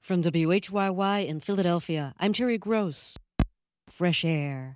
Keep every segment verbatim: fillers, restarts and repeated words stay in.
From W H Y Y in Philadelphia, I'm Terry Gross. Fresh Air.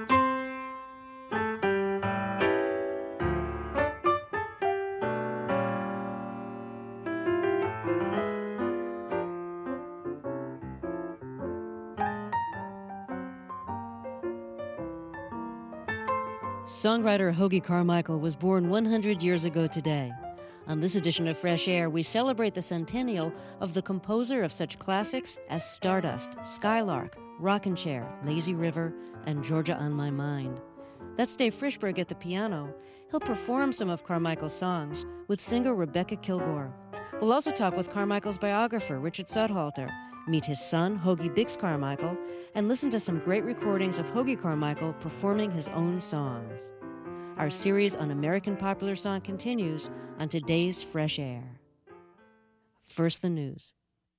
Songwriter Hoagy Carmichael was born one hundred years ago today. On this edition of Fresh Air, we celebrate the centennial of the composer of such classics as Stardust, Skylark, Rockin' Chair, Lazy River, and Georgia on My Mind. That's Dave Frischberg at the piano. He'll perform some of Carmichael's songs with singer Rebecca Kilgore. We'll also talk with Carmichael's biographer, Richard Sudhalter, meet his son, Hoagy Biggs Carmichael, and listen to some great recordings of Hoagy Carmichael performing his own songs. Our series on American popular song continues on today's Fresh Air. First, the news.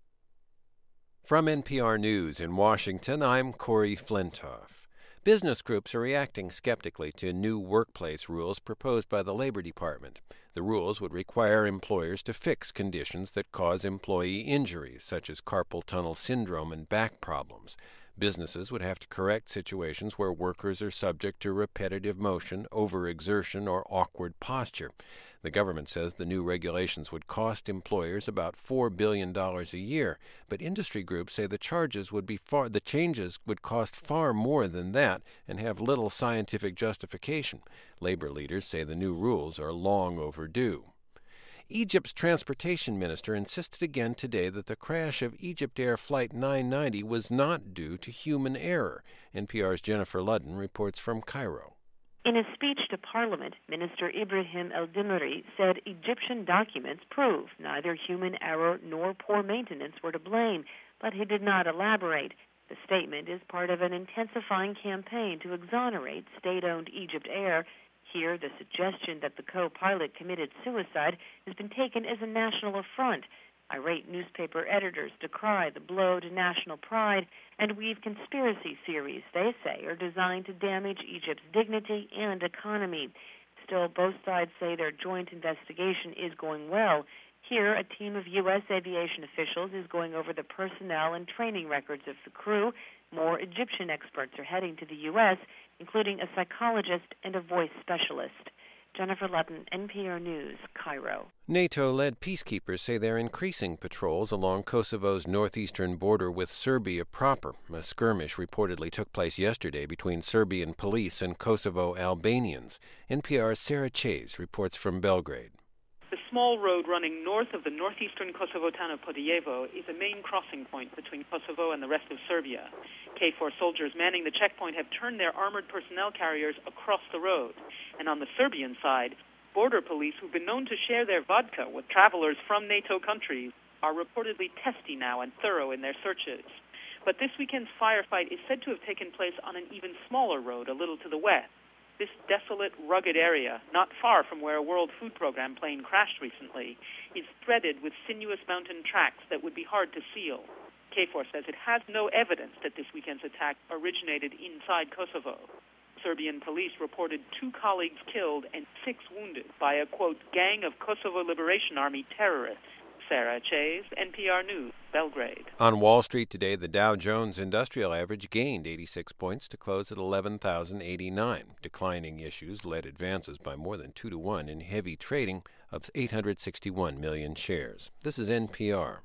From N P R News in Washington, I'm Corey Flintoff. Business groups are reacting skeptically to new workplace rules proposed by the Labor Department. The rules would require employers to fix conditions that cause employee injuries, such as carpal tunnel syndrome and back problems. Businesses would have to correct situations where workers are subject to repetitive motion, overexertion, or awkward posture. The government says the new regulations would cost employers about four billion dollars a year, but industry groups say the charges would be far the changes would cost far more than that and have little scientific justification. Labor leaders say the new rules are long overdue. Egypt's transportation minister insisted again today that the crash of Egypt Air Flight nine ninety was not due to human error. N P R's Jennifer Ludden reports from Cairo. In a speech to Parliament, Minister Ibrahim El-Dimari said Egyptian documents prove neither human error nor poor maintenance were to blame, but he did not elaborate. The statement is part of an intensifying campaign to exonerate state-owned Egypt Air. Here, the suggestion that the co-pilot committed suicide has been taken as a national affront. Irate newspaper editors decry the blow to national pride and weave conspiracy theories they say are designed to damage Egypt's dignity and economy. Still, both sides say their joint investigation is going well. Here, a team of U S aviation officials is going over the personnel and training records of the crew. More Egyptian experts are heading to the U S, including a psychologist and a voice specialist. Jennifer Ludden, N P R News, Cairo. NATO-led peacekeepers say they're increasing patrols along Kosovo's northeastern border with Serbia proper. A skirmish reportedly took place yesterday between Serbian police and Kosovo Albanians. N P R's Sarah Chase reports from Belgrade. The small road running north of the northeastern Kosovo town of Podujevo is a main crossing point between Kosovo and the rest of Serbia. K four soldiers manning the checkpoint have turned their armored personnel carriers across the road. And on the Serbian side, border police who've been known to share their vodka with travelers from NATO countries are reportedly testy now and thorough in their searches. But this weekend's firefight is said to have taken place on an even smaller road a little to the west. This desolate, rugged area, not far from where a World Food Program plane crashed recently, is threaded with sinuous mountain tracks that would be hard to seal. K four says it has no evidence that this weekend's attack originated inside Kosovo. Serbian police reported two colleagues killed and six wounded by a, quote, gang of Kosovo Liberation Army terrorists. Sarah Chase, N P R News, Belgrade. On Wall Street today, the Dow Jones Industrial Average gained eighty-six points to close at eleven thousand eighty-nine. Declining issues led advances by more than two to one in heavy trading of eight hundred sixty-one million shares. This is N P R.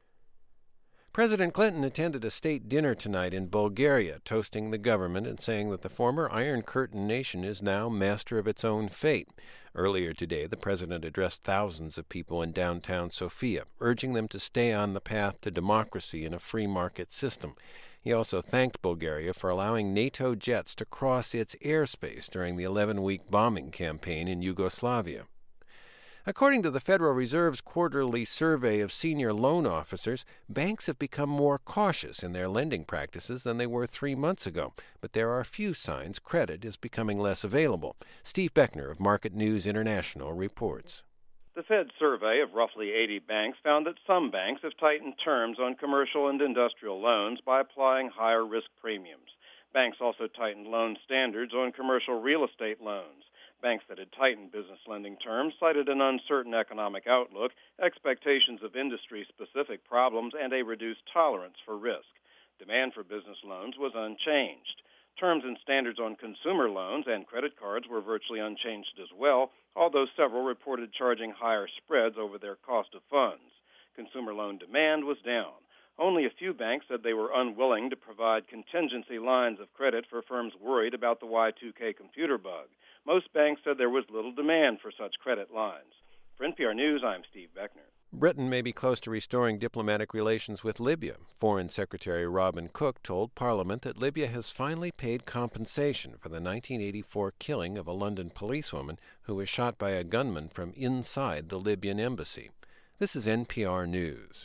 President Clinton attended a state dinner tonight in Bulgaria, toasting the government and saying that the former Iron Curtain nation is now master of its own fate. Earlier today, the president addressed thousands of people in downtown Sofia, urging them to stay on the path to democracy and a free market system. He also thanked Bulgaria for allowing NATO jets to cross its airspace during the eleven-week bombing campaign in Yugoslavia. According to the Federal Reserve's quarterly survey of senior loan officers, banks have become more cautious in their lending practices than they were three months ago, but there are few signs credit is becoming less available. Steve Beckner of Market News International reports. The Fed survey of roughly eighty banks found that some banks have tightened terms on commercial and industrial loans by applying higher risk premiums. Banks also tightened loan standards on commercial real estate loans. Banks that had tightened business lending terms cited an uncertain economic outlook, expectations of industry-specific problems, and a reduced tolerance for risk. Demand for business loans was unchanged. Terms and standards on consumer loans and credit cards were virtually unchanged as well, although several reported charging higher spreads over their cost of funds. Consumer loan demand was down. Only a few banks said they were unwilling to provide contingency lines of credit for firms worried about the Y two K computer bug. Most banks said there was little demand for such credit lines. For N P R News, I'm Steve Beckner. Britain may be close to restoring diplomatic relations with Libya. Foreign Secretary Robin Cook told Parliament that Libya has finally paid compensation for the nineteen eighty-four killing of a London policewoman who was shot by a gunman from inside the Libyan embassy. This is N P R News.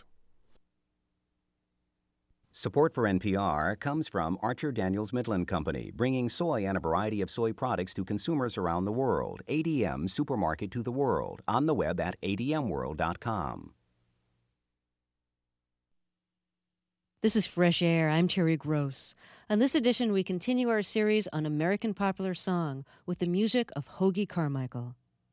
Support for N P R comes from Archer Daniels Midland Company, bringing soy and a variety of soy products to consumers around the world. A D M Supermarket to the world, on the web at A D M world dot com. This is Fresh Air. I'm Terry Gross. On this edition, we continue our series on American popular song with the music of Hoagy Carmichael.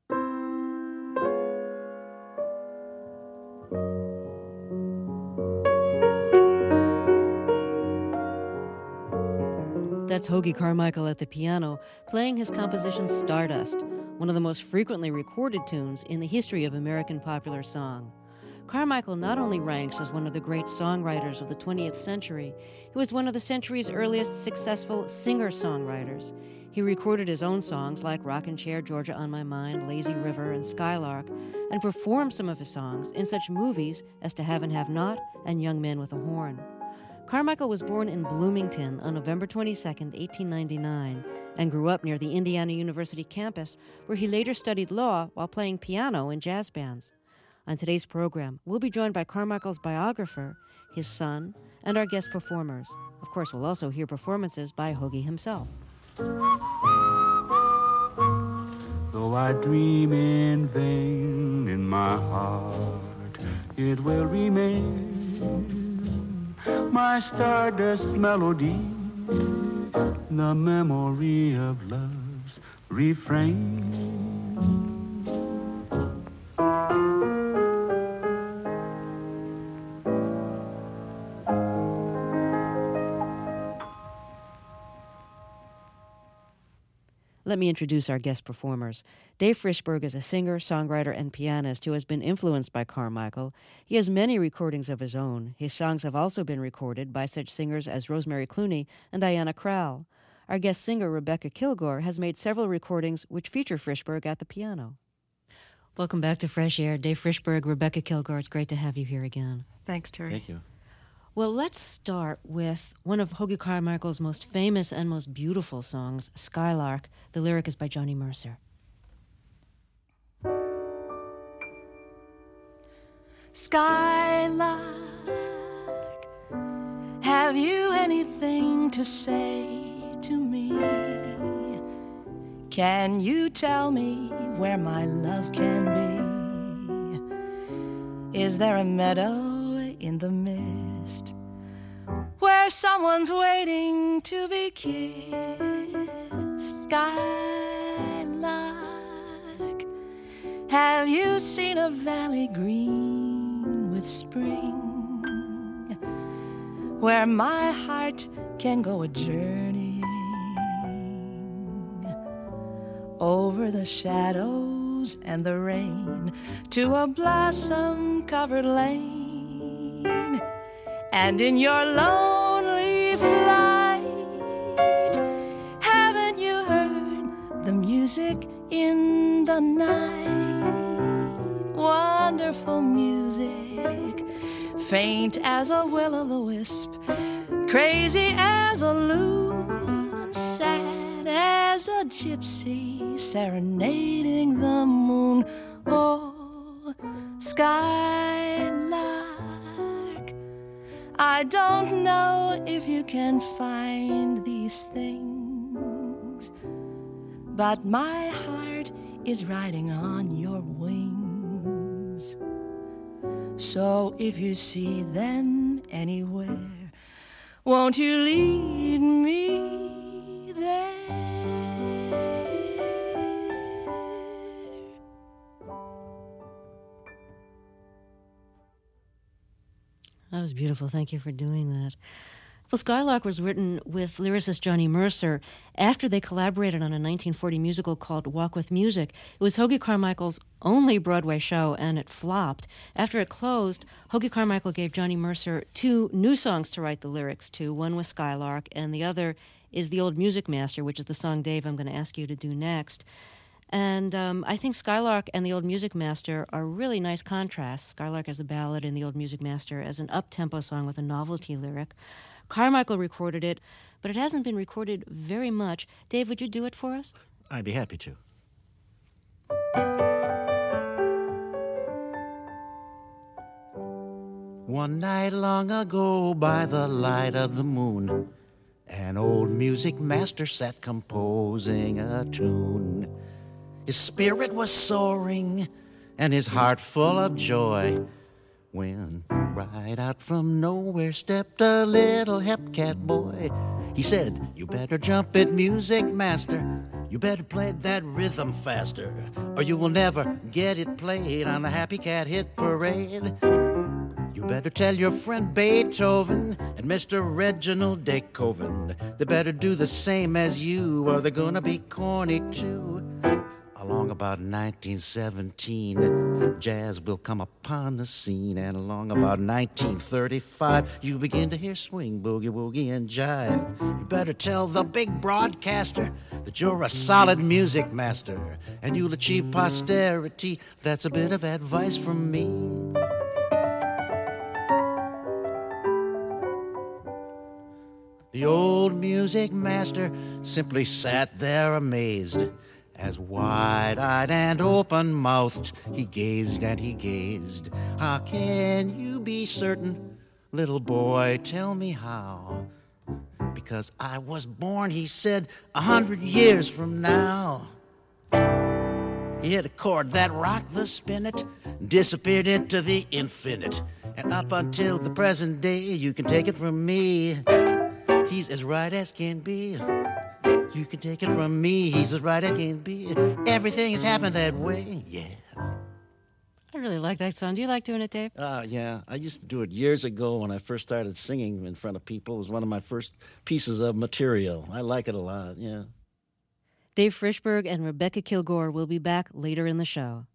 That's Hoagy Carmichael at the piano, playing his composition Stardust, one of the most frequently recorded tunes in the history of American popular song. Carmichael not only ranks as one of the great songwriters of the twentieth century, he was one of the century's earliest successful singer-songwriters. He recorded his own songs like Rockin' Chair, Georgia on My Mind, Lazy River, and Skylark, and performed some of his songs in such movies as To Have and Have Not and Young Men with a Horn. Carmichael was born in Bloomington on November twenty-second, eighteen ninety-nine, and grew up near the Indiana University campus, where he later studied law while playing piano in jazz bands. On today's program, we'll be joined by Carmichael's biographer, his son, and our guest performers. Of course, we'll also hear performances by Hoagy himself. Though I dream in vain in my heart, it will remain my stardust melody, the memory of love's refrain. Let me introduce our guest performers. Dave Frishberg is a singer, songwriter, and pianist who has been influenced by Carmichael. He has many recordings of his own. His songs have also been recorded by such singers as Rosemary Clooney and Diana Krall. Our guest singer, Rebecca Kilgore, has made several recordings which feature Frishberg at the piano. Welcome back to Fresh Air. Dave Frishberg, Rebecca Kilgore, it's great to have you here again. Thanks, Terry. Thank you. Well, let's start with one of Hoagy Carmichael's most famous and most beautiful songs, Skylark. The lyric is by Johnny Mercer. Skylark, have you anything to say to me? Can you tell me where my love can be? Is there a meadow in the mist where someone's waiting to be kissed? Skylark, have you seen a valley green with spring, where my heart can go a journeying over the shadows and the rain to a blossom-covered lane? And in your lonely flight, haven't you heard the music in the night? Wonderful music, faint as a will-o'-the-wisp, crazy as a loon, sad as a gypsy serenading the moon. Oh, Skylark, I don't know if you can find these things, but my heart is riding on your wings. So if you see them anywhere, won't you lead me there? That was beautiful. Thank you for doing that. Well, Skylark was written with lyricist Johnny Mercer after they collaborated on a nineteen forty musical called Walk with Music. It was Hoagy Carmichael's only Broadway show, and it flopped. After it closed, Hoagy Carmichael gave Johnny Mercer two new songs to write the lyrics to. One was Skylark, and the other is The Old Music Master, which is the song, Dave, I'm going to ask you to do next. And um, I think Skylark and The Old Music Master are really nice contrasts. Skylark as a ballad and The Old Music Master as an up-tempo song with a novelty lyric. Carmichael recorded it, but it hasn't been recorded very much. Dave, would you do it for us? I'd be happy to. One night long ago, by the light of the moon, an old music master sat composing a tune. His spirit was soaring, and his heart full of joy, when right out from nowhere stepped a little hepcat boy. He said, "You better jump it, music master. You better play that rhythm faster, or you will never get it played on the Happy Cat Hit Parade. You better tell your friend Beethoven and Mister Reginald de Koven they better do the same as you, or they're gonna be corny too." Along about nineteen seventeen, jazz will come upon the scene, and along about nineteen thirty-five, you begin to hear swing, boogie, woogie, and jive. You better tell the big broadcaster that you're a solid music master, and you'll achieve posterity. That's a bit of advice from me. The old music master simply sat there amazed, as wide-eyed and open-mouthed he gazed and he gazed. "How can you be certain, little boy? Tell me how." "Because I was born," he said, "a hundred years from now." He hit a chord that rocked the spinet, disappeared into the infinite, and up until the present day, you can take it from me, he's as right as can be. You can take it from me, he's as right as can be. Everything has happened that way, yeah. I really like that song. Do you like doing it, Dave? Uh, yeah, I used to do it years ago when I first started singing in front of people. It was one of my first pieces of material. I like it a lot, yeah. Dave Frischberg and Rebecca Kilgore will be back later in the show.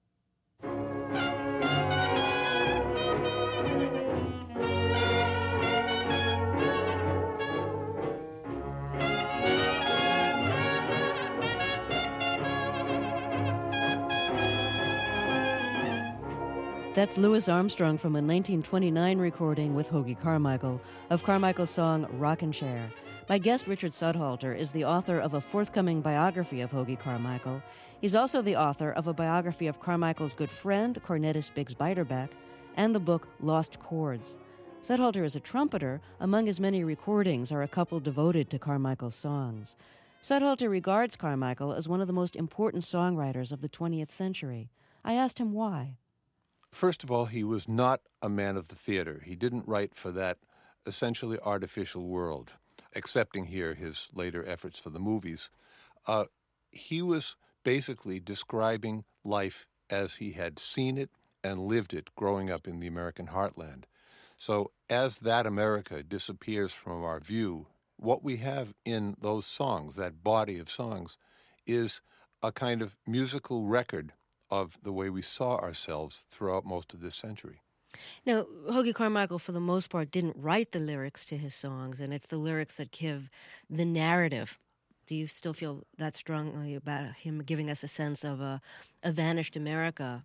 That's Louis Armstrong from a nineteen twenty-nine recording with Hoagy Carmichael of Carmichael's song Rockin' Chair. My guest, Richard Sudhalter, is the author of a forthcoming biography of Hoagy Carmichael. He's also the author of a biography of Carmichael's good friend, cornetist Biggs Beiderbecke, and the book Lost Chords. Sudhalter is a trumpeter. Among his many recordings are a couple devoted to Carmichael's songs. Sudhalter regards Carmichael as one of the most important songwriters of the twentieth century. I asked him why. First of all, he was not a man of the theater. He didn't write for that essentially artificial world, excepting here his later efforts for the movies. Uh, he was basically describing life as he had seen it and lived it growing up in the American heartland. So as that America disappears from our view, what we have in those songs, that body of songs, is a kind of musical record of the way we saw ourselves throughout most of this century. Now, Hoagy Carmichael, for the most part, didn't write the lyrics to his songs, and it's the lyrics that give the narrative. Do you still feel that strongly about him giving us a sense of a, a vanished America?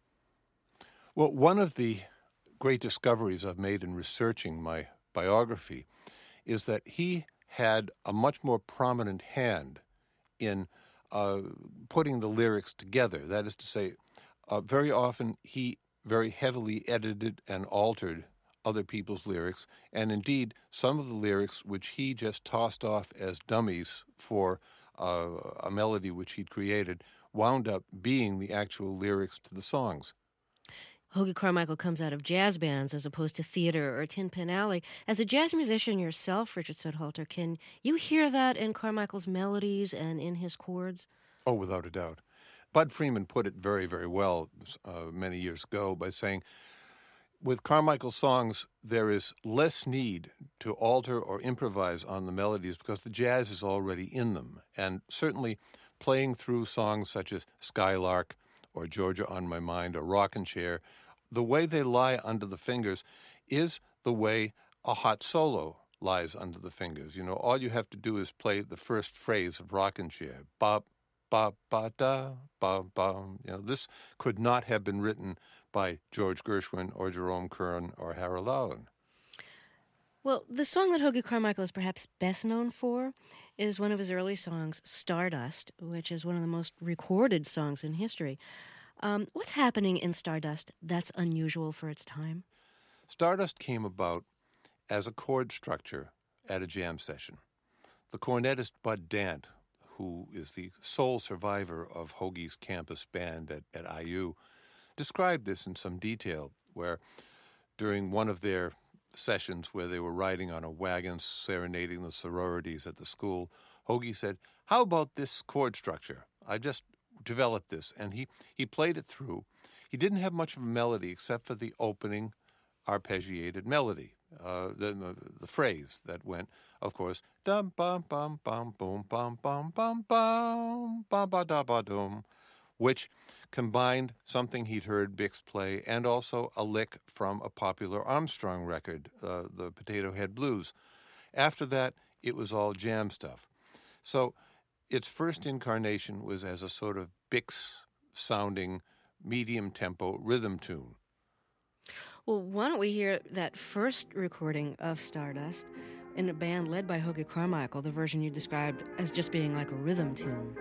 Well, one of the great discoveries I've made in researching my biography is that he had a much more prominent hand in uh, putting the lyrics together. That is to say, Uh, very often he very heavily edited and altered other people's lyrics, and indeed some of the lyrics which he just tossed off as dummies for uh, a melody which he'd created wound up being the actual lyrics to the songs. Hoagy Carmichael comes out of jazz bands as opposed to theater or Tin Pan Alley. As a jazz musician yourself, Richard Sudhalter, can you hear that in Carmichael's melodies and in his chords? Oh, without a doubt. Bud Freeman put it very, very well uh, many years ago by saying, With Carmichael's songs, there is less need to alter or improvise on the melodies because the jazz is already in them. And certainly playing through songs such as Skylark or Georgia on My Mind or Rockin' Chair, the way they lie under the fingers is the way a hot solo lies under the fingers. You know, all you have to do is play the first phrase of Rockin' Chair. Ba, ba, ba, da, ba, ba. You know, this could not have been written by George Gershwin or Jerome Kern or Harold Arlen. Well, the song that Hoagy Carmichael is perhaps best known for is one of his early songs, Stardust, which is one of the most recorded songs in history. Um, what's happening in Stardust that's unusual for its time? Stardust came about as a chord structure at a jam session. The cornetist Bud Dant, who is the sole survivor of Hoagy's campus band at, at I U, described this in some detail, where during one of their sessions where they were riding on a wagon serenading the sororities at the school, Hoagy said, "How about this chord structure? I just developed this." And he, he played it through. He didn't have much of a melody except for the opening arpeggiated melody, uh, the, the the phrase that went, of course, dum bum bum bum boom bum bum bum bum bum ba da ba dum, which combined something he'd heard Bix play and also a lick from a popular Armstrong record, uh, the Potato Head Blues. After that, it was all jam stuff. So its first incarnation was as a sort of Bix-sounding medium-tempo rhythm tune. Well, why don't we hear that first recording of Stardust in a band led by Hoagy Carmichael, the version you described as just being like a rhythm tune.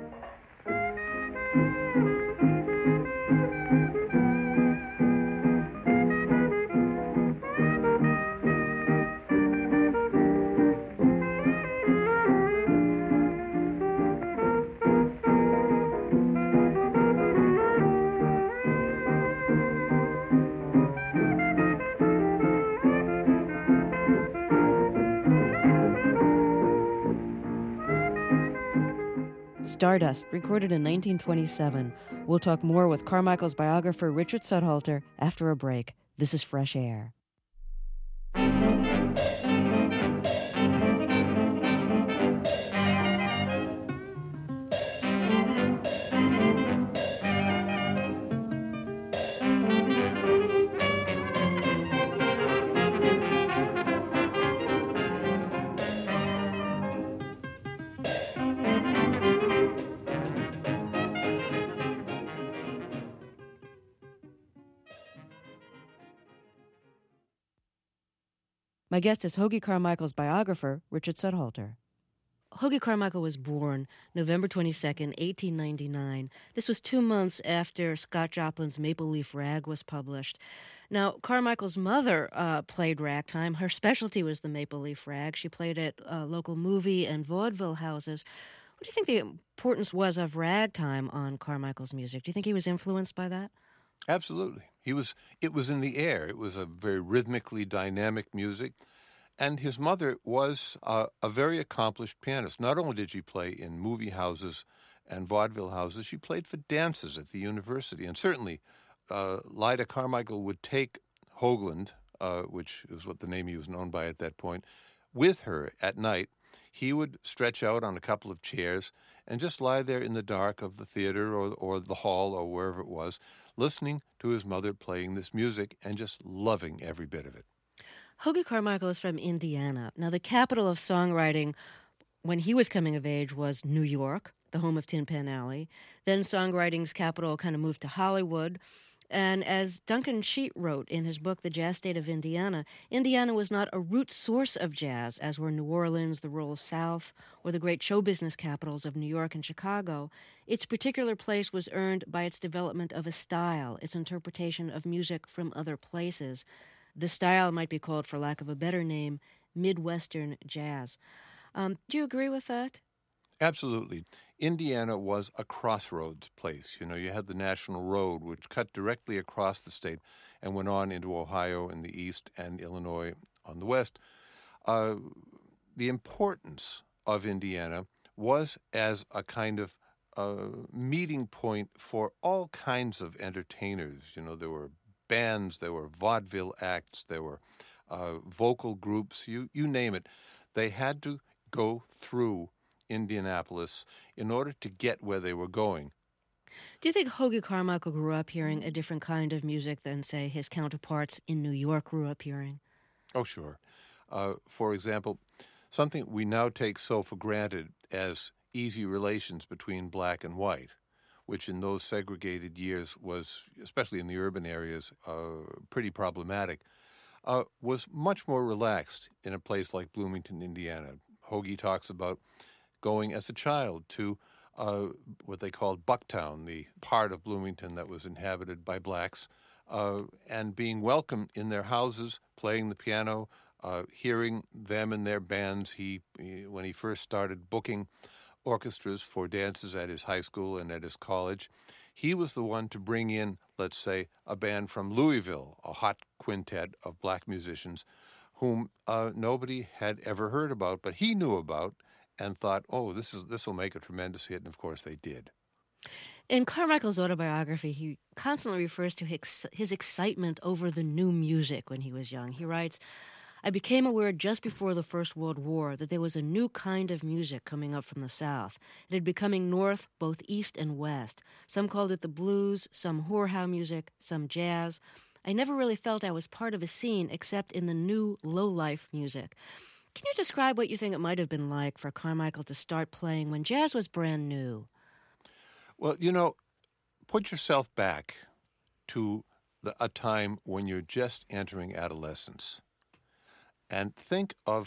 Stardust, recorded in nineteen twenty-seven. We'll talk more with Carmichael's biographer Richard Sudhalter after a break. This is Fresh Air. My guest is Hoagy Carmichael's biographer, Richard Sudhalter. Hoagy Carmichael was born November twenty-second, eighteen ninety-nine. This was two months after Scott Joplin's Maple Leaf Rag was published. Now, Carmichael's mother uh, played ragtime. Her specialty was the Maple Leaf Rag. She played at uh, local movie and vaudeville houses. What do you think the importance was of ragtime on Carmichael's music? Do you think he was influenced by that? Absolutely. He was. It was in the air. It was a very rhythmically dynamic music. And his mother was uh, a very accomplished pianist. Not only did she play in movie houses and vaudeville houses, she played for dances at the university. And certainly, uh, Lyda Carmichael would take Hoagland, uh, which is what the name he was known by at that point, with her at night. He would stretch out on a couple of chairs and just lie there in the dark of the theater or, or the hall or wherever it was, listening to his mother playing this music and just loving every bit of it. Hoagy Carmichael is from Indiana. Now, the capital of songwriting when he was coming of age was New York, the home of Tin Pan Alley. Then songwriting's capital kind of moved to Hollywood. And as Duncan Sheet wrote in his book, The Jazz State of Indiana, Indiana was not a root source of jazz, as were New Orleans, the rural South, or the great show business capitals of New York and Chicago. Its particular place was earned by its development of a style, its interpretation of music from other places. The style might be called, for lack of a better name, Midwestern jazz. Um, do you agree with that? Absolutely. Indiana was a crossroads place. You know, you had the National Road, which cut directly across the state and went on into Ohio in the east and Illinois on the west. Uh, the importance of Indiana was as a kind of uh, meeting point for all kinds of entertainers. You know, there were bands, there were vaudeville acts, there were uh, vocal groups, you, you name it. They had to go through Indianapolis in order to get where they were going. Do you think Hoagy Carmichael grew up hearing a different kind of music than, say, his counterparts in New York grew up hearing? Oh, sure. Uh, for example, something we now take so for granted as easy relations between black and white, which in those segregated years was, especially in the urban areas, uh, pretty problematic, uh, was much more relaxed in a place like Bloomington, Indiana. Hoagy talks about going as a child to uh, what they called Bucktown, the part of Bloomington that was inhabited by blacks, uh, and being welcome in their houses, playing the piano, uh, hearing them and their bands. He, he, when he first started booking orchestras for dances at his high school and at his college, he was the one to bring in, let's say, a band from Louisville, a hot quintet of black musicians whom uh, nobody had ever heard about, but he knew about and thought, oh, this is this will make a tremendous hit, and of course they did. In Carmichael's autobiography, he constantly refers to his, his excitement over the new music when he was young. He writes, I became aware just before the First World War that there was a new kind of music coming up from the South. It had been coming north, both east and west. Some called it the blues, some whorehow music, some jazz. I never really felt I was part of a scene except in the new low-life music. Can you describe what you think it might have been like for Carmichael to start playing when jazz was brand new? Well, you know, put yourself back to the, a time when you're just entering adolescence. And think of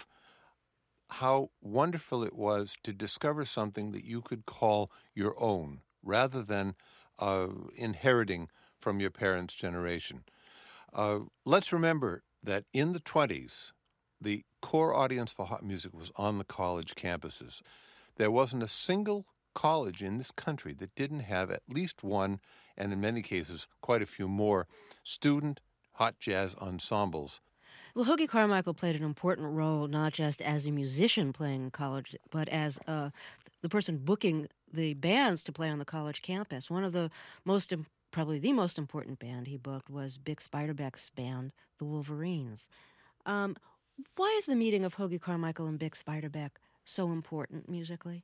how wonderful it was to discover something that you could call your own, rather than uh, inheriting from your parents' generation. Uh, let's remember that in the twenties, the core audience for hot music was on the college campuses. There wasn't a single college in this country that didn't have at least one, and in many cases, quite a few more, student hot jazz ensembles. Well, Hoagy Carmichael played an important role not just as a musician playing in college, but as uh, the person booking the bands to play on the college campus. One of the most, probably the most important band he booked was Bix Beiderbecke's band, the Wolverines. Um, why is the meeting of Hoagy Carmichael and Bix Beiderbecke so important musically?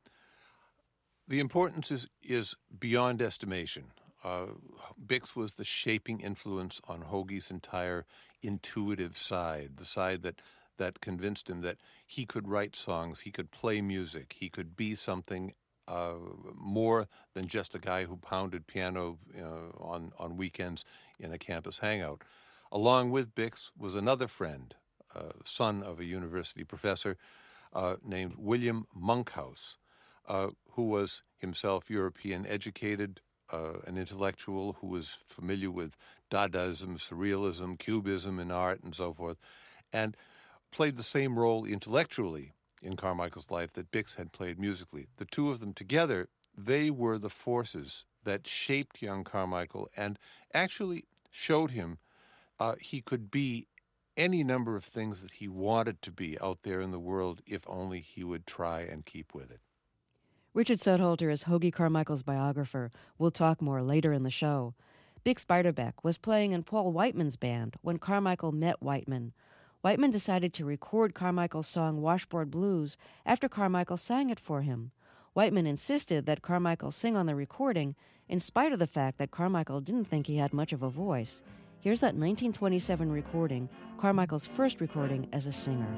The importance is, is beyond estimation. Uh, Bix was the shaping influence on Hoagy's entire intuitive side, the side that, that convinced him that he could write songs, he could play music, he could be something uh, more than just a guy who pounded piano uh, on, on weekends in a campus hangout. Along with Bix was another friend, uh, son of a university professor uh, named William Monkhouse, uh, who was himself European educated, Uh, an intellectual who was familiar with Dadaism, Surrealism, Cubism in art, and so forth, and played the same role intellectually in Carmichael's life that Bix had played musically. The two of them together, they were the forces that shaped young Carmichael and actually showed him uh, he could be any number of things that he wanted to be out there in the world if only he would try and keep with it. Richard Southolter is Hoagy Carmichael's biographer. We'll talk more later in the show. Bix Beiderbecke was playing in Paul Whiteman's band when Carmichael met Whiteman. Whiteman decided to record Carmichael's song Washboard Blues after Carmichael sang it for him. Whiteman insisted that Carmichael sing on the recording in spite of the fact that Carmichael didn't think he had much of a voice. Here's that nineteen twenty-seven recording, Carmichael's first recording as a singer.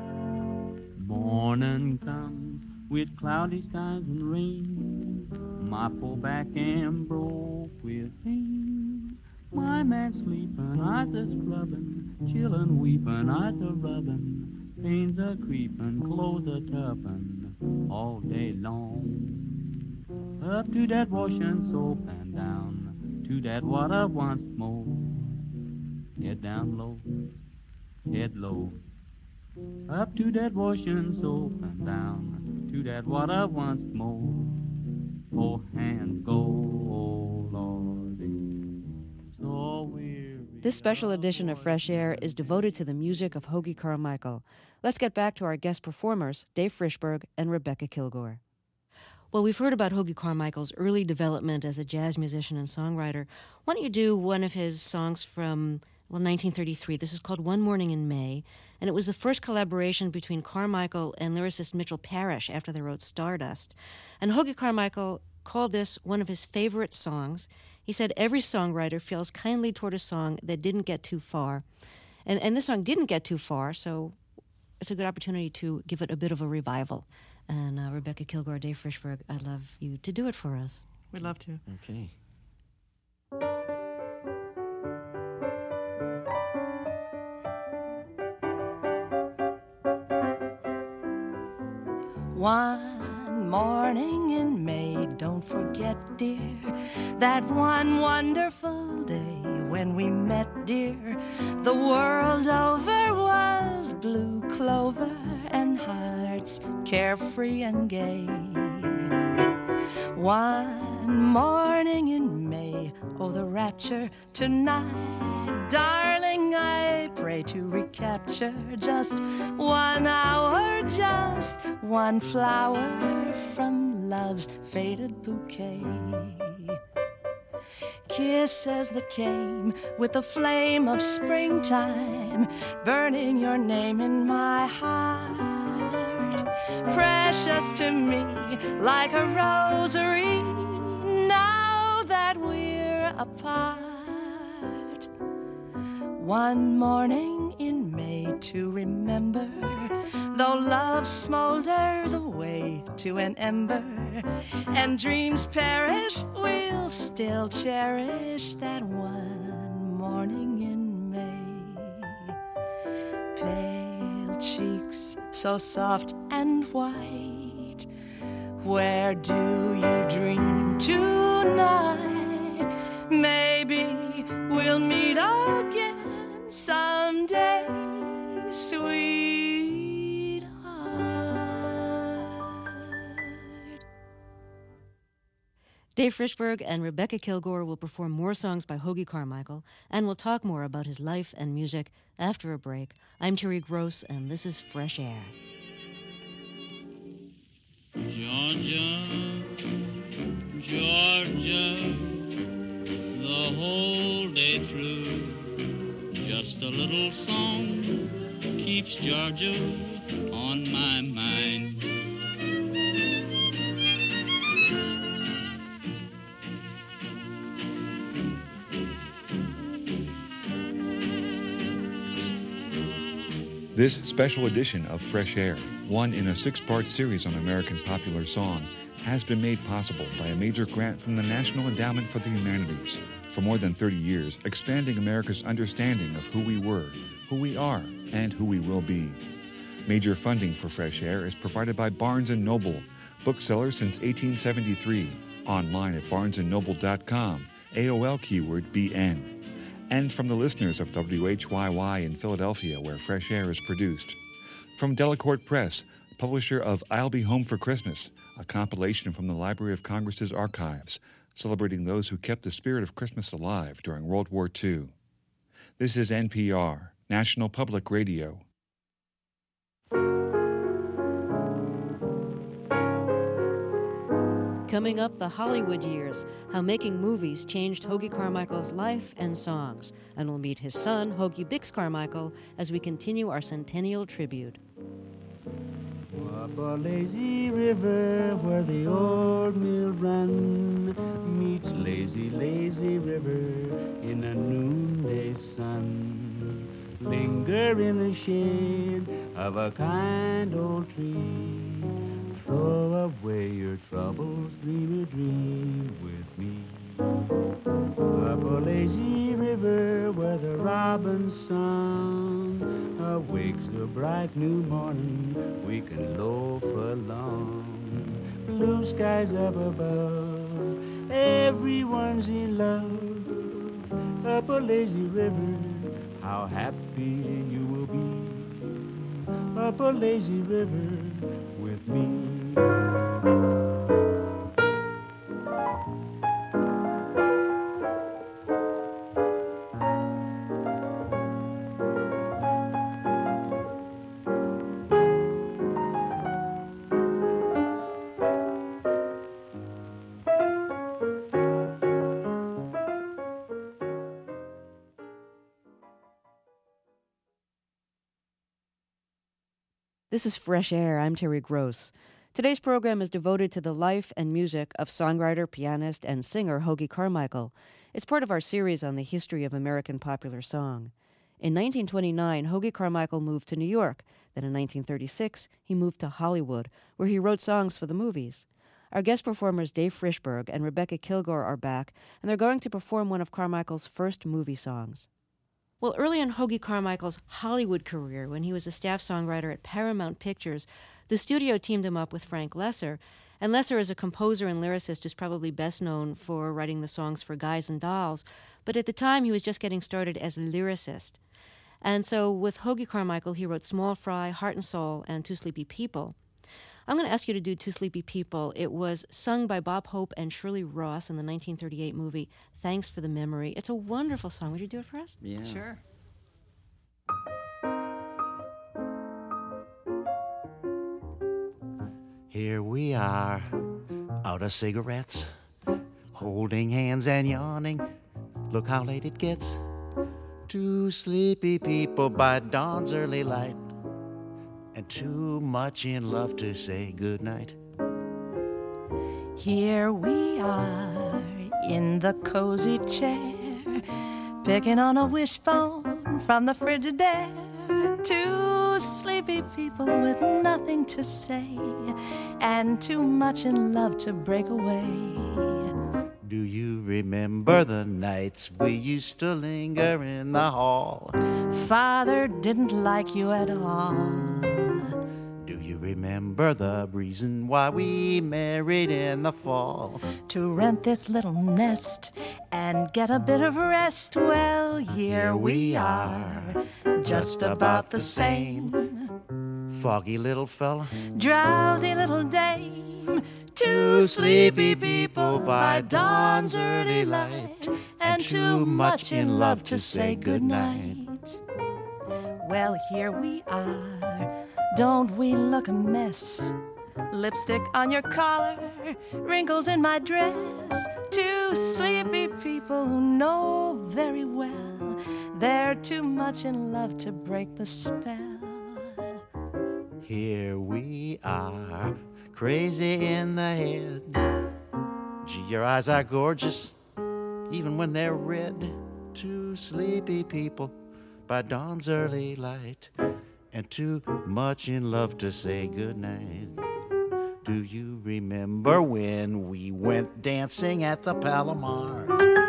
Morning comes with cloudy skies and rain, my poor back am broke with pain. My man sleeping, eyes a scrubbing, chillin' weeping, eyes a rubbing, pains a creeping, clothes a tupping, all day long. Up to that washing soap and down to that water once more. Head down low, head low, up to that washing soap and down to that water once more. Oh, hands go, oh Lordy, so weary. This special edition of Fresh Air is devoted to the music of Hoagy Carmichael. Let's get back to our guest performers, Dave Frishberg and Rebecca Kilgore. Well, we've heard about Hoagy Carmichael's early development as a jazz musician and songwriter. Why don't you do one of his songs from, well, nineteen thirty-three. This is called One Morning in May, and it was the first collaboration between Carmichael and lyricist Mitchell Parrish after they wrote Stardust. And Hoagy Carmichael called this one of his favorite songs. He said every songwriter feels kindly toward a song that didn't get too far. And, and this song didn't get too far, so it's a good opportunity to give it a bit of a revival. And uh, Rebecca Kilgore, Dave Frishberg, I'd love you to do it for us. We'd love to. Okay. One morning in May, don't forget, dear, that one wonderful day when we met, dear. The world over was blue clover and hearts carefree and gay. One morning in May, oh, the rapture tonight, darling, I pray to recapture just one hour, just one flower from love's faded bouquet. Kisses that came with the flame of springtime, burning your name in my heart. Precious to me like a rosary, now that we're apart. One morning in May to remember, though love smolders away to an ember, and dreams perish, we'll still cherish that one morning in May. Pale cheeks so soft and white, where do you dream tonight? Maybe we'll meet again someday, sweetheart. Dave Frishberg and Rebecca Kilgore will perform more songs by Hoagy Carmichael, and we'll talk more about his life and music after a break. I'm Terry Gross, and this is Fresh Air. Georgia, Georgia, the whole day through, just a little song keeps Georgia on my mind. This special edition of Fresh Air, one in a six-part series on American popular song, has been made possible by a major grant from the National Endowment for the Humanities. For more than thirty years, expanding America's understanding of who we were, who we are, and who we will be. Major funding for Fresh Air is provided by Barnes and Noble, bookseller since eighteen seventy-three, online at barnes and noble dot com, A O L keyword B N. And from the listeners of W H Y Y in Philadelphia, where Fresh Air is produced. From Delacorte Press, publisher of I'll Be Home for Christmas, a compilation from the Library of Congress's archives, celebrating those who kept the spirit of Christmas alive during World War Two. This is N P R, National Public Radio. Coming up, the Hollywood years, how making movies changed Hoagy Carmichael's life and songs. And we'll meet his son, Hoagy Bix Carmichael, as we continue our centennial tribute. Up a lazy river where the old mill run meets lazy, lazy river in a noonday sun. Linger in the shade of a kind old tree. Throw away your troubles, dream a dream with me. Up a lazy river where the robin's song awakes the bright new morning, we can loaf along. Blue skies up above, everyone's in love. Up a lazy river, how happy you will be. Up a lazy river with me. This is Fresh Air. I'm Terry Gross. Today's program is devoted to the life and music of songwriter, pianist, and singer Hoagy Carmichael. It's part of our series on the history of American popular song. In nineteen twenty-nine, Hoagy Carmichael moved to New York. Then in nineteen thirty-six, he moved to Hollywood, where he wrote songs for the movies. Our guest performers Dave Frishberg and Rebecca Kilgore are back, and they're going to perform one of Carmichael's first movie songs. Well, early in Hoagy Carmichael's Hollywood career, when he was a staff songwriter at Paramount Pictures, the studio teamed him up with Frank Loesser. And Loesser, as a composer and lyricist, is probably best known for writing the songs for Guys and Dolls. But at the time, he was just getting started as a lyricist. And so with Hoagy Carmichael, he wrote Small Fry, Heart and Soul, and Two Sleepy People. I'm going to ask you to do Two Sleepy People. It was sung by Bob Hope and Shirley Ross in the nineteen thirty-eight movie Thanks for the Memory. It's a wonderful song. Would you do it for us? Yeah. Sure. Here we are, out of cigarettes, holding hands and yawning. Look how late it gets. Two sleepy people by dawn's early light, and too much in love to say goodnight. Here we are in the cozy chair, picking on a wishbone from the Frigidaire. Two sleepy people with nothing to say, and too much in love to break away. Do you remember the nights we used to linger in the hall? Father didn't like you at all. Do you remember the reason why we married in the fall? To rent this little nest and get a bit of rest. Well, here, Here we we are, are, just about the same. Foggy little fella, Drowsy little dame, two sleepy people by dawn's early light, and too much in love to say goodnight. Well, here we are, don't we look a mess? Lipstick on your collar, wrinkles in my dress. Two sleepy people who know very well they're too much in love to break the spell. here we are, crazy in the head. Gee, your eyes are gorgeous, even when they're red. Two sleepy people by dawn's early light, and too much in love to say goodnight. Do you remember when we went dancing at the Palomar?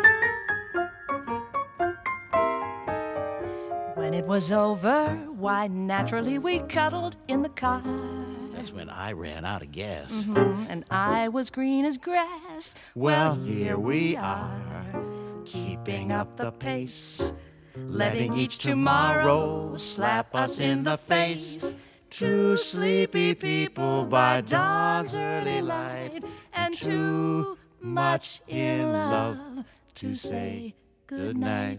When it was over, why, naturally we cuddled in the car. That's when I ran out of gas. Mm-hmm. And I was green as grass. Well, here we are, keeping up the pace, letting each tomorrow slap us in the face. Two sleepy people by dawn's early light, and too much in love to say goodnight.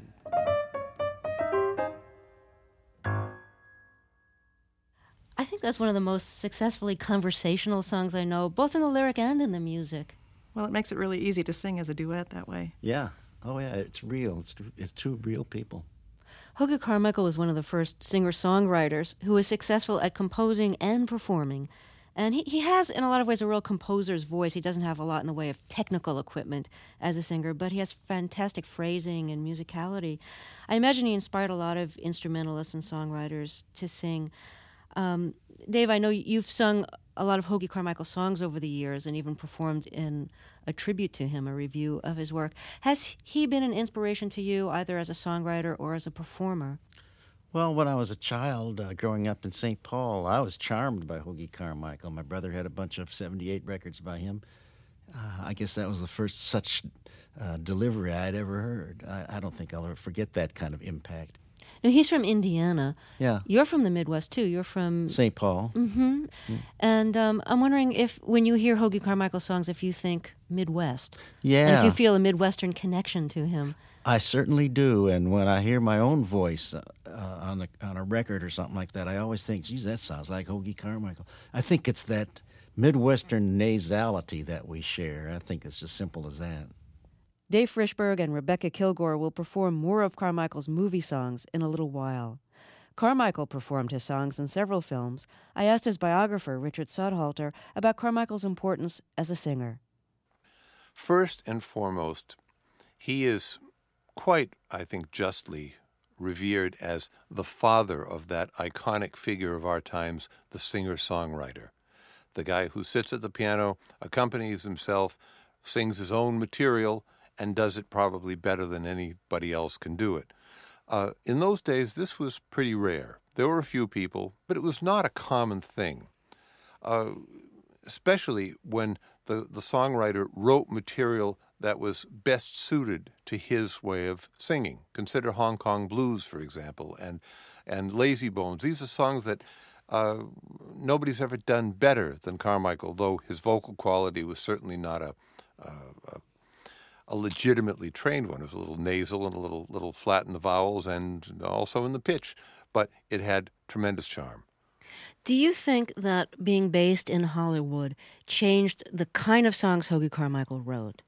I think that's one of the most successfully conversational songs I know, both in the lyric and in the music. Well, it makes it really easy to sing as a duet that way. Yeah. Oh, yeah. It's real. It's two, it's two real people. Hoagy Carmichael was one of the first singer-songwriters who was successful at composing and performing. And he, he has, in a lot of ways, a real composer's voice. He doesn't have a lot in the way of technical equipment as a singer, but he has fantastic phrasing and musicality. I imagine he inspired a lot of instrumentalists and songwriters to sing. Um, Dave, I know you've sung a lot of Hoagy Carmichael songs over the years and even performed in a tribute to him, a review of his work. Has he been an inspiration to you, either as a songwriter or as a performer? Well, when I was a child, uh, growing up in Saint Paul, I was charmed by Hoagy Carmichael. My brother had a bunch of seventy-eight records by him. Uh, I guess that was the first such uh, delivery I'd ever heard. I, I don't think I'll ever forget that kind of impact. Now, he's from Indiana. Yeah. You're from the Midwest, too. You're from... Saint Paul. Mm-hmm. Mm. And um, I'm wondering if, when you hear Hoagy Carmichael songs, if you think Midwest. Yeah. And if you feel a Midwestern connection to him. I certainly do. And when I hear my own voice uh, uh, on, a, on a record or something like that, I always think, geez, that sounds like Hoagy Carmichael. I think it's that Midwestern nasality that we share. I think it's as simple as that. Dave Frishberg and Rebecca Kilgore will perform more of Carmichael's movie songs in a little while. Carmichael performed his songs in several films. I asked his biographer, Richard Sodhalter, about Carmichael's importance as a singer. First and foremost, he is quite, I think, justly revered as the father of that iconic figure of our times, the singer-songwriter. The guy who sits at the piano, accompanies himself, sings his own material, and does it probably better than anybody else can do it. Uh, in those days, this was pretty rare. There were a few people, but it was not a common thing, uh, especially when the, the songwriter wrote material that was best suited to his way of singing. Consider Hong Kong Blues, for example, and, and Lazy Bones. These are songs that uh, nobody's ever done better than Carmichael, though his vocal quality was certainly not a, a, a a legitimately trained one. It was a little nasal and a little little flat in the vowels and also in the pitch, but it had tremendous charm. Do you think that being based in Hollywood changed the kind of songs Hoagy Carmichael wrote?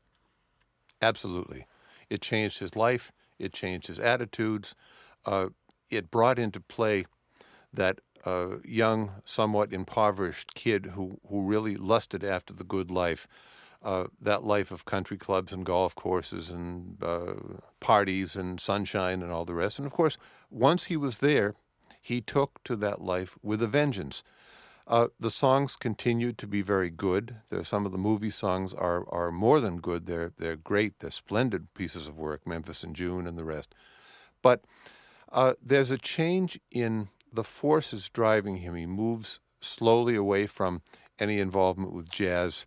Absolutely. It changed his life. It changed his attitudes. Uh, it brought into play that uh, young, somewhat impoverished kid who, who really lusted after the good life. Uh, that life of country clubs and golf courses and uh, parties and sunshine and all the rest. And, of course, once he was there, he took to that life with a vengeance. Uh, the songs continued to be very good. There, some of the movie songs are, are more than good. They're, they're great. They're splendid pieces of work, Memphis in June and the rest. But uh, there's a change in the forces driving him. He moves slowly away from any involvement with jazz.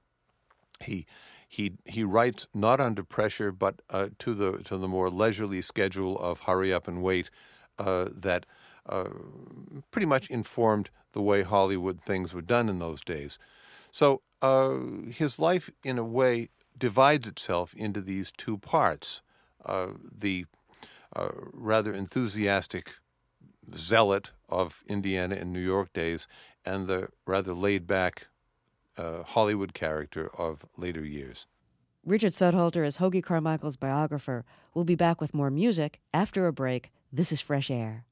He he he writes not under pressure, but uh, to the to the more leisurely schedule of hurry up and wait uh, that uh, pretty much informed the way Hollywood things were done in those days. So uh, his life, in a way, divides itself into these two parts: uh, the uh, rather enthusiastic zealot of Indiana and New York days, and the rather laid back Uh, Hollywood character of later years. Richard Sodhalter is Hoagy Carmichael's biographer. We'll be back with more music after a break. This is Fresh Air.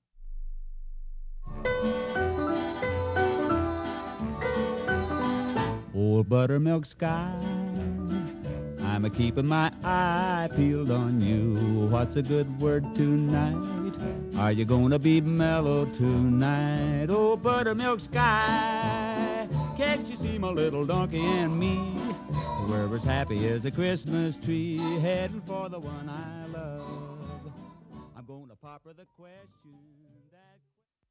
Old buttermilk sky, I'm a keeping my eye peeled on you. What's a good word tonight? Are you gonna be mellow tonight? Oh, buttermilk sky, can't you see my little donkey and me? We're as happy as a Christmas tree, heading for the one I love. I'm gonna pop her the question. That...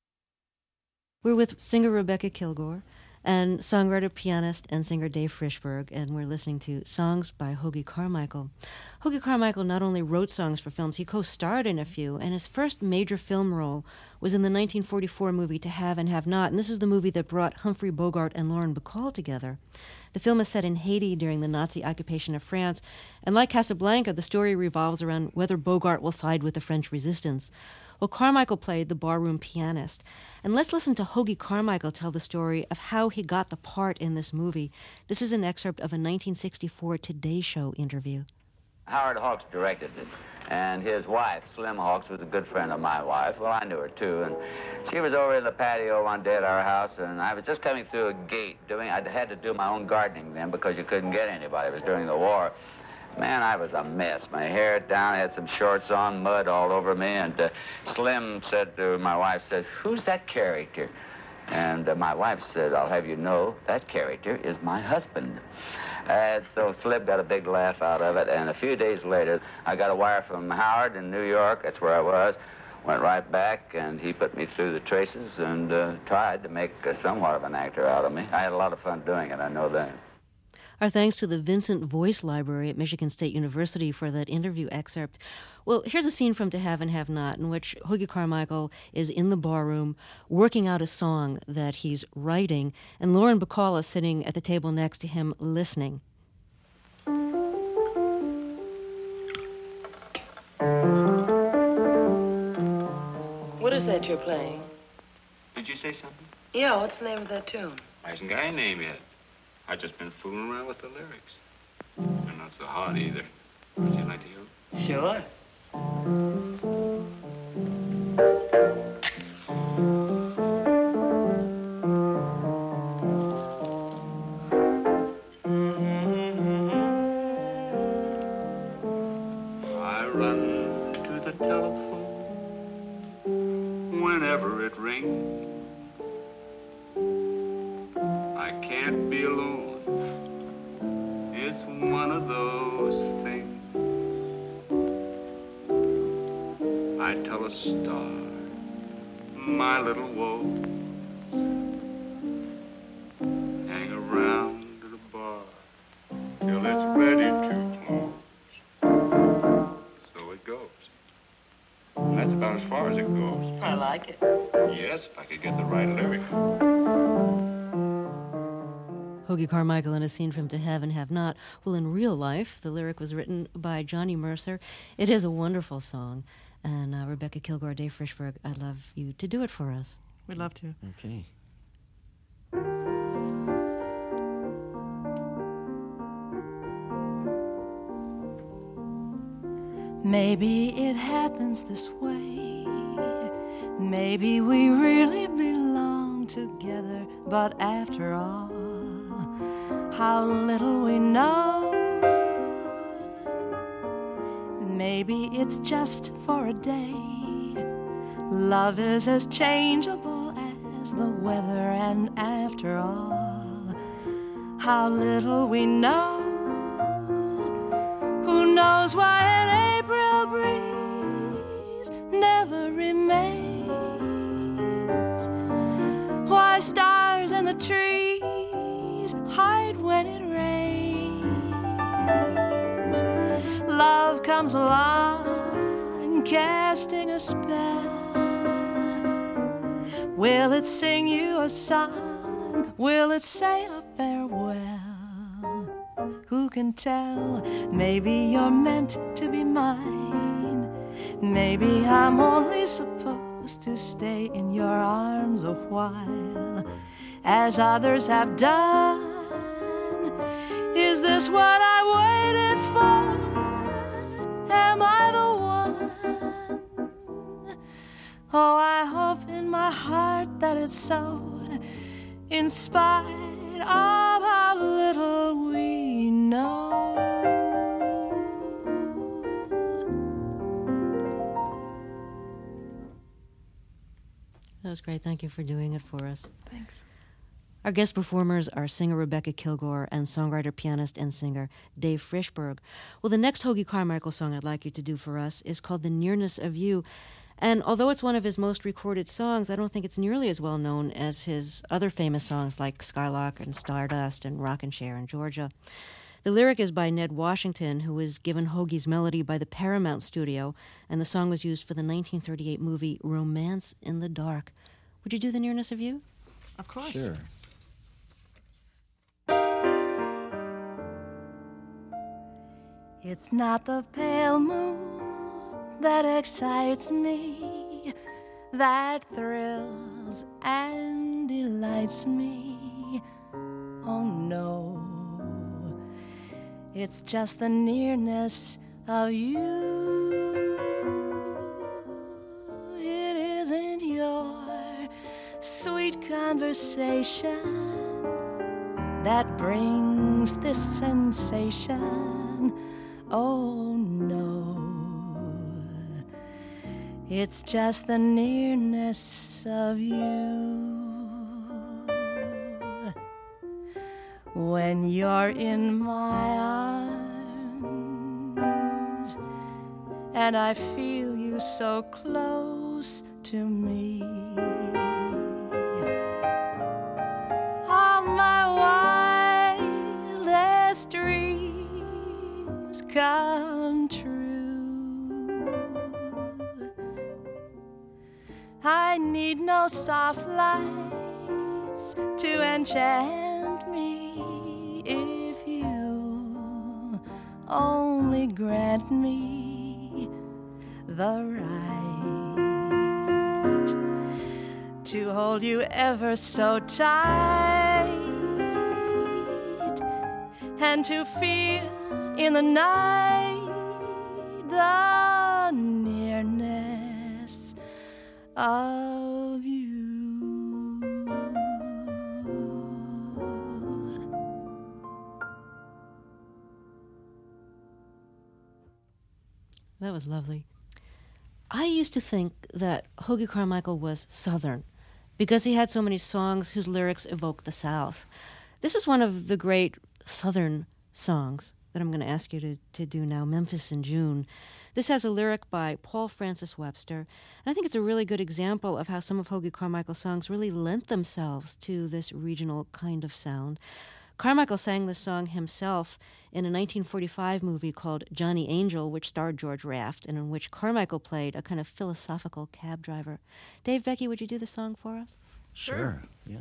We're with singer Rebecca Kilgore and songwriter, pianist, and singer Dave Frishberg, and we're listening to songs by Hoagy Carmichael. Hoagy Carmichael not only wrote songs for films, he co-starred in a few, and his first major film role was in the nineteen forty-four movie To Have and Have Not, and this is the movie that brought Humphrey Bogart and Lauren Bacall together. The film is set in Haiti during the Nazi occupation of France, and like Casablanca, the story revolves around whether Bogart will side with the French resistance. Well, Carmichael played the barroom pianist. And let's listen to Hoagy Carmichael tell the story of how he got the part in this movie. This is an excerpt of a nineteen sixty-four Today Show interview. Howard Hawks directed it, and his wife, Slim Hawks, was a good friend of my wife. Well, I knew her, too, and she was over in the patio one day at our house, and I was just coming through a gate doing, I had to do my own gardening then because you couldn't get anybody. It was during the war. Man, I was a mess. My hair down, I had some shorts on, mud all over me, and uh, Slim said to my wife, said, "Who's that character?" And uh, my wife said, "I'll have you know, that character is my husband." And so Slim got a big laugh out of it, and a few days later, I got a wire from Howard in New York, that's where I was, went right back, and he put me through the traces and uh, tried to make uh, somewhat of an actor out of me. I had a lot of fun doing it, I know that. Our thanks to the Vincent Voice Library at Michigan State University for that interview excerpt. Well, here's a scene from To Have and Have Not in which Hoagy Carmichael is in the barroom working out a song that he's writing, and Lauren Bacall is sitting at the table next to him listening. What is that you're playing? Did you say something? Yeah, what's the name of that tune? I hasn't got a name yet. I've just been fooling around with the lyrics. They're not so hard either. Would you like to hear them? Sure. can't be alone. It's one of those things. I tell a star my little woes. Hang around at the bar till it's ready to close. So it goes. And that's about as far as it goes. I like it. Yes, if I could get the right lyric. Hoagy Carmichael in a scene from To Have and Have Not. Well, in real life, the lyric was written by Johnny Mercer. It is a wonderful song. And uh, Rebecca Kilgore, Dave Frishberg, I'd love you to do it for us. We'd love to. Okay. Maybe it happens this way. Maybe we really belong together. But after all, how little we know. Maybe it's just for a day. Love is as changeable as the weather. And after all, how little we know. Who knows why an April breeze never remains? Why stars in the trees hide when it rains? Love comes along, casting a spell. Will it sing you a song? Will it say a farewell? Who can tell? Maybe you're meant to be mine. Maybe I'm only supposed to stay in your arms a while, as others have done. Is this what I waited for? Am I the one? Oh, I hope in my heart that it's so, in spite of how little we know. That was great. Thank you for doing it for us. Thanks. Our guest performers are singer Rebecca Kilgore and songwriter, pianist, and singer Dave Frishberg. Well, the next Hoagy Carmichael song I'd like you to do for us is called The Nearness of You. And although it's one of his most recorded songs, I don't think it's nearly as well known as his other famous songs like Skylark and Stardust and Rockin' Chair in Georgia. The lyric is by Ned Washington, who was given Hoagie's melody by the Paramount Studio, and the song was used for the nineteen thirty-eight movie Romance in the Dark. Would you do The Nearness of You? Of course. Sure. It's not the pale moon that excites me, that thrills and delights me. Oh no, it's just the nearness of you. It isn't your sweet conversation that brings this sensation. Oh no, it's just the nearness of you. When you're in my arms and I feel you so close to me, all my wildest dreams come true. I need no soft lights to enchant me if you only grant me the right to hold you ever so tight and to feel in the night the nearness of you. That was lovely. I used to think that Hoagy Carmichael was Southern because he had so many songs whose lyrics evoke the South. This is one of the great Southern songs that I'm going to ask you to, to do now, Memphis in June. This has a lyric by Paul Francis Webster, and I think it's a really good example of how some of Hoagy Carmichael's songs really lent themselves to this regional kind of sound. Carmichael sang this song himself in a nineteen forty-five movie called Johnny Angel, which starred George Raft, and in which Carmichael played a kind of philosophical cab driver. Dave, Becky, would you do the song for us? Sure, yeah.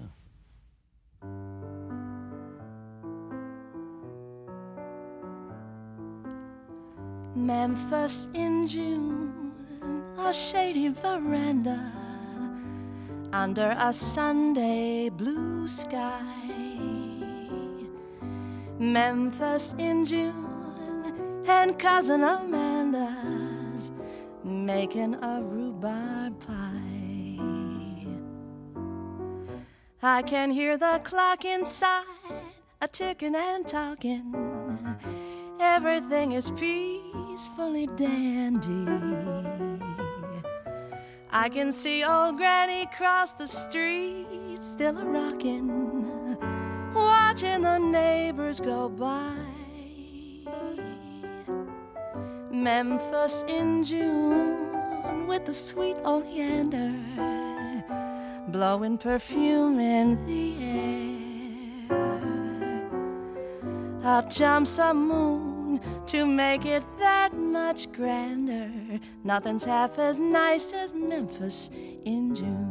Memphis in June, a shady veranda under a Sunday blue sky. Memphis in June, and Cousin Amanda's making a rhubarb pie. I can hear the clock inside a ticking and talking. Everything is peacefully dandy. I can see old Granny cross the street, still a-rockin', watching the neighbors go by. Memphis in June, with the sweet oleander blowing perfume in the air. I'll jump some moon to make it that much grander. Nothing's half as nice as Memphis in June.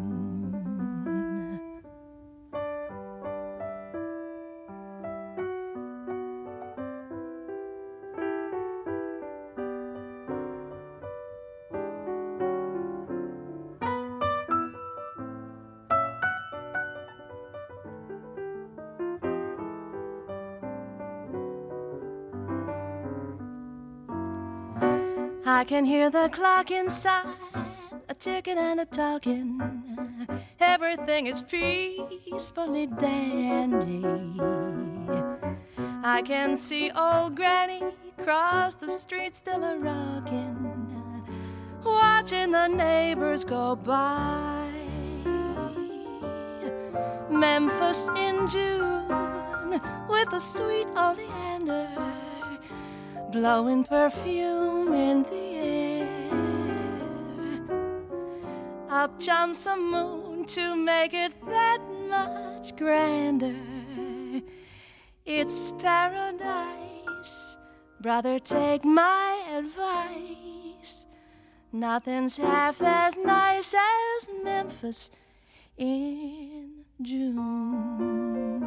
I can hear the clock inside, a ticking and a talking. Everything is peacefully dandy. I can see old Granny cross the street, still a-rockin', watching the neighbors go by. Memphis in June, with the sweet oleander blowing perfume in the air. Up jumps the moon to make it that much grander. It's paradise, brother, take my advice. Nothing's half as nice as Memphis in June.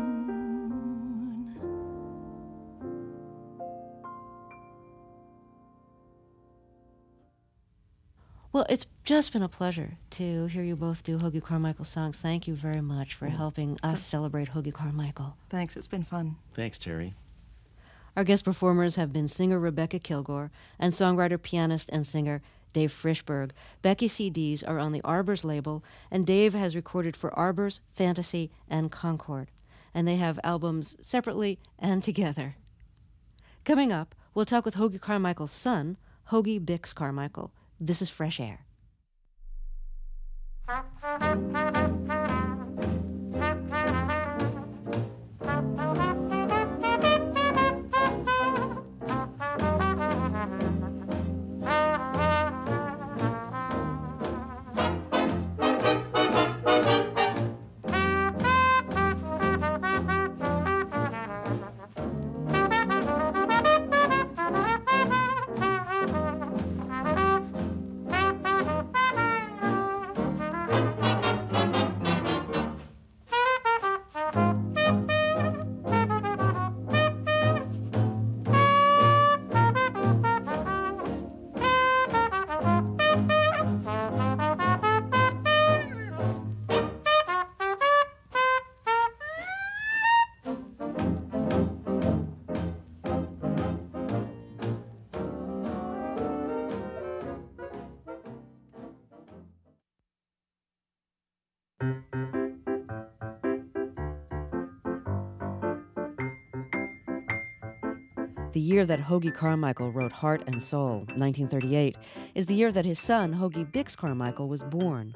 Well, it's just been a pleasure to hear you both do Hoagy Carmichael songs. Thank you very much for helping us celebrate Hoagy Carmichael. Thanks, it's been fun. Thanks, Terry. Our guest performers have been singer Rebecca Kilgore and songwriter, pianist, and singer Dave Frischberg. Becky's C Ds are on the Arbors label, and Dave has recorded for Arbors, Fantasy, and Concord. And they have albums separately and together. Coming up, we'll talk with Hoagy Carmichael's son, Hoagy Bix Carmichael. This is Fresh Air. The year that Hoagy Carmichael wrote Heart and Soul, nineteen thirty-eight, is the year that his son, Hoagy Bix Carmichael, was born.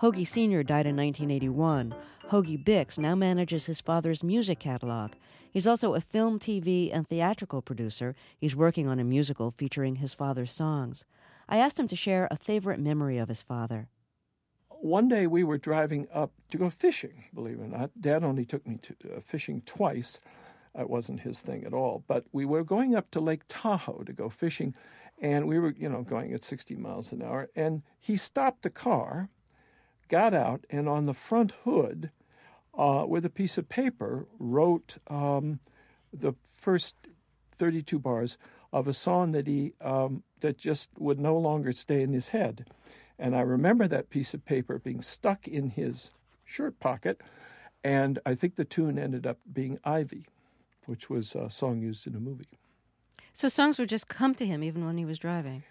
Hoagie Senior died in nineteen eighty-one. Hoagie Bix now manages his father's music catalog. He's also a film, T V, and theatrical producer. He's working on a musical featuring his father's songs. I asked him to share a favorite memory of his father. One day we were driving up to go fishing, believe it or not. Dad only took me to uh, fishing twice. It wasn't his thing at all. But we were going up to Lake Tahoe to go fishing, and we were, you know, going at sixty miles an hour. And he stopped the car, got out, and on the front hood, uh, with a piece of paper, wrote um, the first thirty-two bars of a song that he um, that just would no longer stay in his head. And I remember that piece of paper being stuck in his shirt pocket, and I think the tune ended up being Ivy, which was a song used in a movie. So songs would just come to him even when he was driving?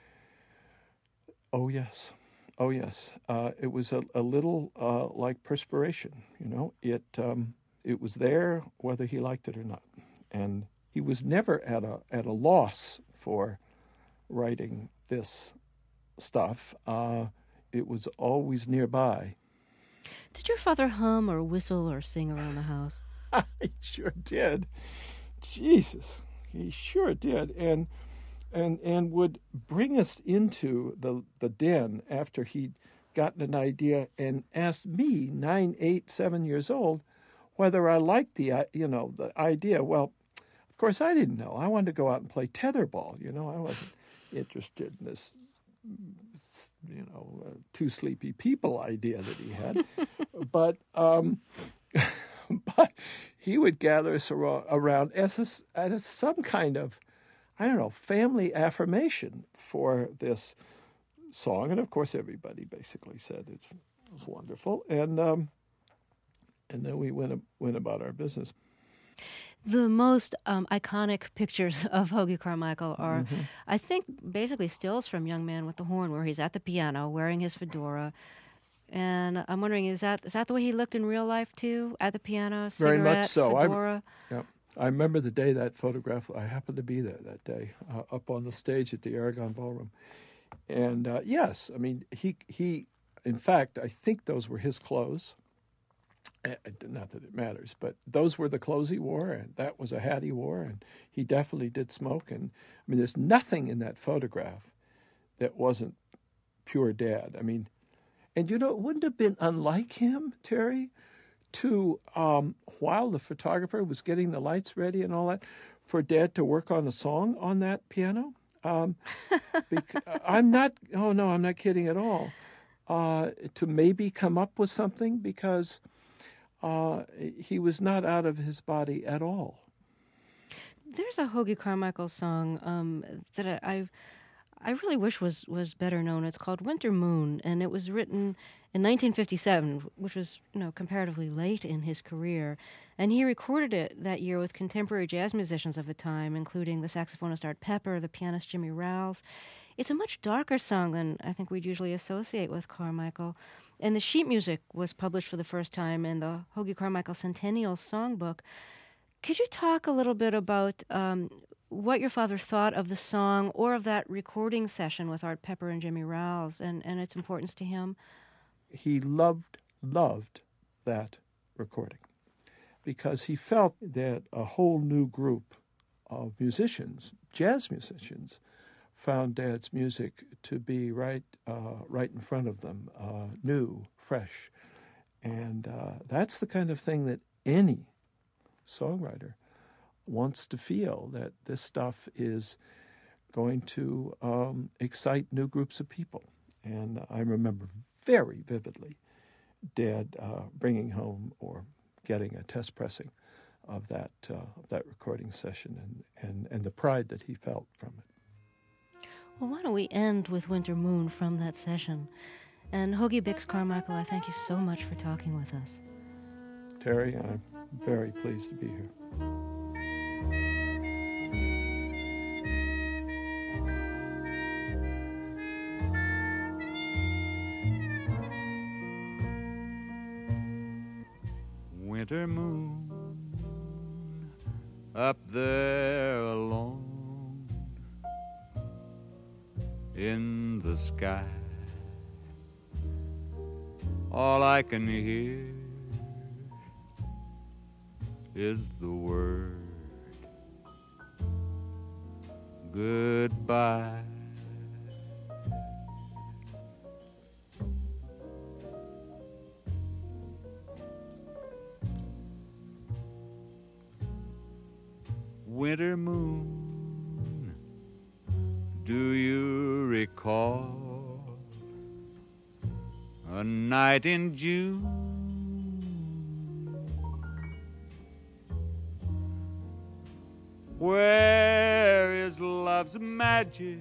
Oh, yes. Oh, yes. Uh, it was a, a little uh, like perspiration, you know. It um, it was there whether he liked it or not. And he was never at a at a loss for writing this stuff. Uh, it was always nearby. Did your father hum or whistle or sing around the house? He sure did. Jesus, he sure did. And and and would bring us into the the den after he'd gotten an idea and asked me, nine, eight, seven years old, whether I liked the you know the idea. Well, of course I didn't know. I wanted to go out and play tetherball. You know, I wasn't interested in this, you know, uh, two sleepy people idea that he had. but um, but he would gather us around as, a, as some kind of, I don't know, family affirmation for this song. And, of course, everybody basically said it was wonderful. And um, and then we went, went about our business. The most um, iconic pictures of Hoagie Carmichael are, Mm-hmm. I think, basically stills from Young Man with the Horn, where he's at the piano wearing his fedora. And I'm wondering, is that is that the way he looked in real life, too? At the piano, cigarette, Very much so. fedora? I, yeah. I remember the day that photograph, I happened to be there that day, uh, up on the stage at the Aragon Ballroom. And, uh, yes, I mean, he, he, in fact, I think those were his clothes. Not that it matters, but those were the clothes he wore, and that was a hat he wore, and he definitely did smoke. And I mean, there's nothing in that photograph that wasn't pure Dad. I mean, and you know, it wouldn't have been unlike him, Terry, to, um, while the photographer was getting the lights ready and all that, for Dad to work on a song on that piano. Um, because, I'm not, oh no, I'm not kidding at all. Uh, to maybe come up with something, because Uh, he was not out of his body at all. There's a Hoagie Carmichael song um, that I, I I really wish was, was better known. It's called Winter Moon, and it was written in nineteen fifty-seven, which was, you know, comparatively late in his career. And he recorded it that year with contemporary jazz musicians of the time, including the saxophonist Art Pepper, the pianist Jimmy Rowles. It's a much darker song than I think we'd usually associate with Carmichael. And the sheet music was published for the first time in the Hoagie Carmichael Centennial Songbook. Could you talk a little bit about um, what your father thought of the song or of that recording session with Art Pepper and Jimmy Rowles and, and its importance to him? He loved, loved that recording because he felt that a whole new group of musicians, jazz musicians, found Dad's music to be right uh, right in front of them, uh, new, fresh. And uh, that's the kind of thing that any songwriter wants to feel, that this stuff is going to um, excite new groups of people. And I remember very vividly Dad uh, bringing home or getting a test pressing of that uh, of that recording session and, and, and the pride that he felt from it. Well, why don't we end with Winter Moon from that session? And Hoagie Bix Carmichael, I thank you so much for talking with us. Terry, I'm very pleased to be here. Winter moon up there alone in the sky, all I can hear is the word goodbye. Winter moon, do you recall a night in June? Where is love's magic?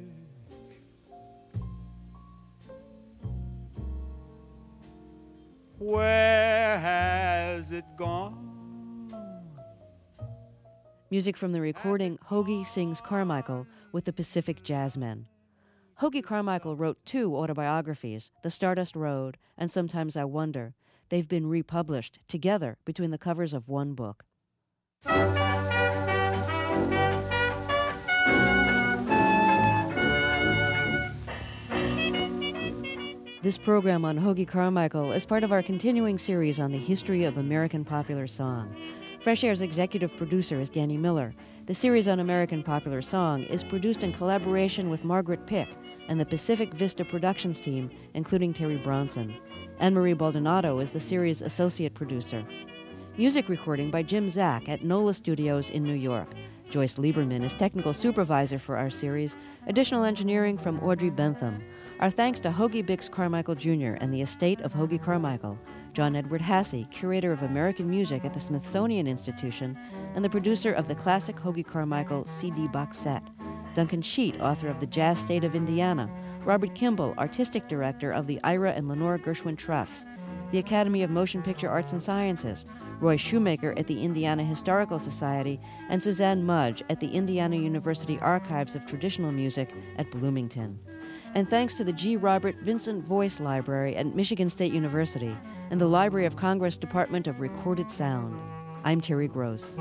Where has it gone? Music from the recording Hoagy Sings Carmichael with the Pacific Jazzmen. Hoagy Carmichael wrote two autobiographies, The Stardust Road and Sometimes I Wonder. They've been republished together between the covers of one book. This program on Hoagy Carmichael is part of our continuing series on the history of American popular song. Fresh Air's executive producer is Danny Miller. The series on American popular song is produced in collaboration with Margaret Pick and the Pacific Vista Productions team, including Terry Bronson. Anne-Marie Baldonado is the series' associate producer. Music recording by Jim Zack at NOLA Studios in New York. Joyce Lieberman is technical supervisor for our series. Additional engineering from Audrey Bentham. Our thanks to Hoagy Bix Carmichael Junior and the estate of Hoagy Carmichael, John Edward Hassey, curator of American music at the Smithsonian Institution, and the producer of the classic Hoagy Carmichael C D box set, Duncan Sheet, author of The Jazz State of Indiana, Robert Kimball, artistic director of the Ira and Lenore Gershwin Trusts, the Academy of Motion Picture Arts and Sciences, Roy Shoemaker at the Indiana Historical Society, and Suzanne Mudge at the Indiana University Archives of Traditional Music at Bloomington. And thanks to the G. Robert Vincent Voice Library at Michigan State University and the Library of Congress Department of Recorded Sound. I'm Terry Gross.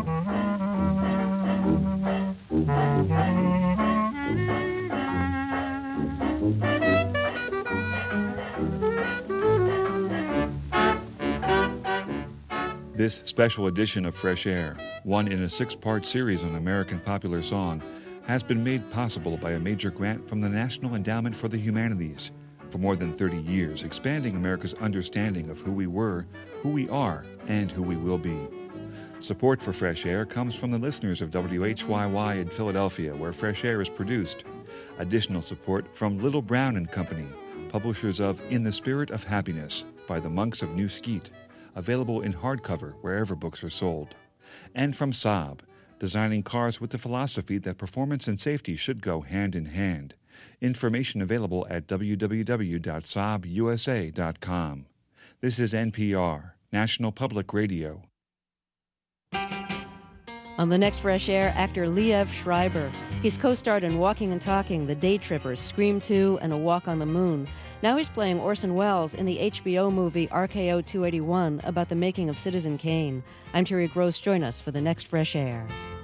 This special edition of Fresh Air, one in a six-part series on American popular song, has been made possible by a major grant from the National Endowment for the Humanities. For more than thirty years, expanding America's understanding of who we were, who we are, and who we will be. Support for Fresh Air comes from the listeners of W H Y Y in Philadelphia, where Fresh Air is produced. Additional support from Little Brown and Company, publishers of In the Spirit of Happiness by the Monks of New Skeet, available in hardcover wherever books are sold. And from Saab, designing cars with the philosophy that performance and safety should go hand in hand. Information available at w w w dot saab u s a dot com. This is N P R, National Public Radio. On the next Fresh Air, actor Liev Schreiber. He's co-starred in Walking and Talking, The Day Trippers, Scream two, and A Walk on the Moon. Now he's playing Orson Welles in the H B O movie R K O two eighty-one about the making of Citizen Kane. I'm Terry Gross. Join us for the next Fresh Air.